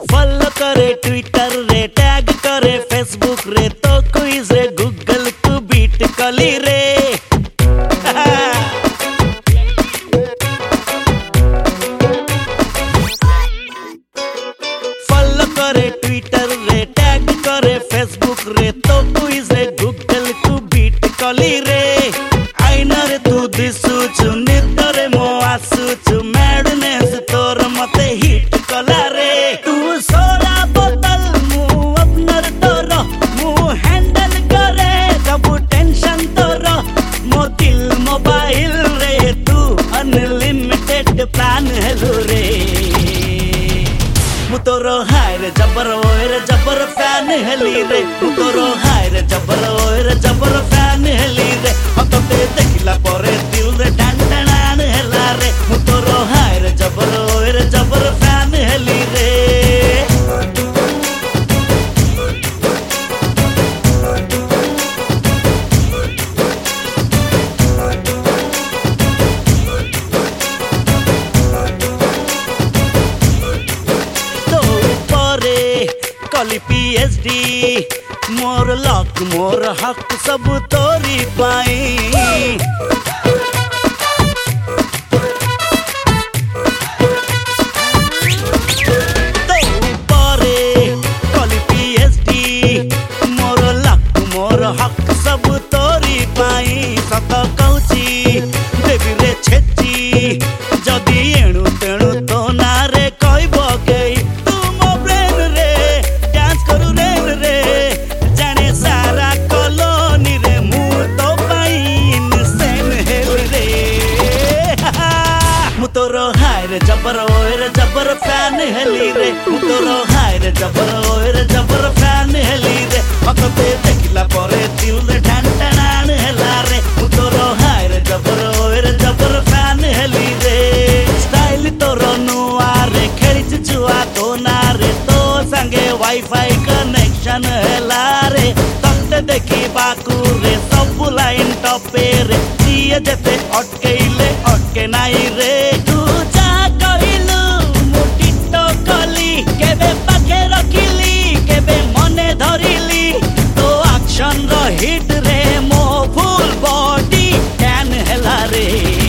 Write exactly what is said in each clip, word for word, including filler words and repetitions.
Follow करे Twitter रे, tag करे फेसबुक रे, तो क्विज रे गूगल को बीट कली रे। फॉलो करे ट्विटर रे, टैग करे फेसबुक रे, तो क्विज रे गूगल को बीट कली रे। आईना रे तू दिसुचु, निदरे मो आसुचु, मैडनेस तोर मते हिट कला रे। तू सोरा बोतल मु अपनर तोर, मु हैंडल करे सब टेंशन तोर। मो दिल मोबाइल रे, तू अनलिमिटेड प्लान हेलो रे। मु तोरो हाय रे जबर ओए रे जबर फैन हेली रे। मु तोरो हाय रे जबर ओए रे जबर फैन हेली रे। हतते देखिला परे दिल रे डान डान हेला रे। मु तोरो हाय रे जबर ओए रे जबर फैन हेली रे। कली पीएचडी मोर लक मोर हक सब तोरी पाई। तो परे कली पीएचडी मोर लक मोर हक सब तोरी पाई। सत कौची देवी रे छेची जदि एणु तेणु तो ना रे कहब गई। तू मो ब्रेन रे डांस करू रे रे, जाने सारा कॉलोनी रे मु तो पाइन सेम हेल रे। मु तोरो हाय रे जबर ओए रे जबर फैन हेली रे। मु तोरो हाय रे जबर ओए रे जबर फैन हेली रे। हतते देखिला परे दिल रे ढान ढान हेला रे। मु तोरो हाय रे जबर ओए रे जबर फैन हेली रे। स्टाइल तोरो नुआ रे, खेलिच जुआ तो ना रे, तो संगे वाईफाई कनेक्शन हेला रे। तते देखी बाकू रे सब लाइन टपे रे, जिए जेते अटकेइले अटके नाई रे। तू जा कहिलु मुटी तो कली, केबे पाखे रखिली केबे मने धरिली, तो एक्शन रो हिट रे मो फुल बॉडी कैन हेला रे।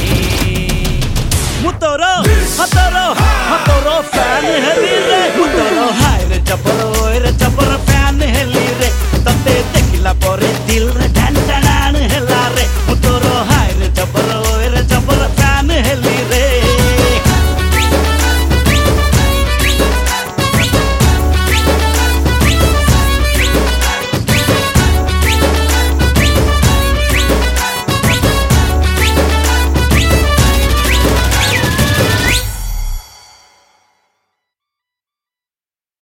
मु तोरो हतरो हतरो फैन हेली रे। मु तोरो हाय रे जबर ओए रे जबर फैन हेली रे। तते देखिला परे दिल रे